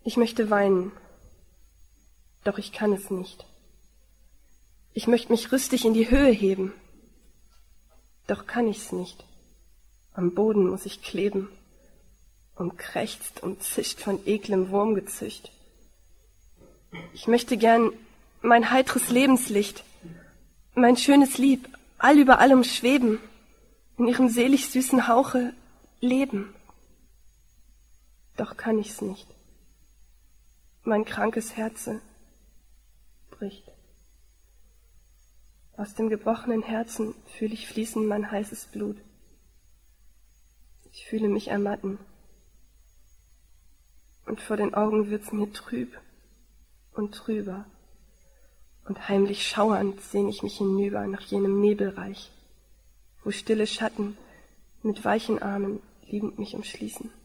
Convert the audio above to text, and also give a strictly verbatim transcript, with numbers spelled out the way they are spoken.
Ich möchte weinen, doch ich kann es nicht. Ich möchte mich rüstig in die Höhe heben, doch kann ich's nicht. Am Boden muss ich kleben und krächzt und zischt von eklem Wurmgezücht. Ich möchte gern mein heitres Lebenslicht, mein schönes Lieb, all über allem schweben, in ihrem selig süßen Hauche leben. Doch kann ich's nicht. Mein krankes Herze bricht. Aus dem gebrochenen Herzen fühl ich fließen mein heißes Blut. Ich fühle mich ermatten. Und vor den Augen wird's mir trüb und trüber. Und heimlich schauernd sehn ich mich hinüber nach jenem Nebelreich, wo stille Schatten mit weichen Armen liebend mich umschließen.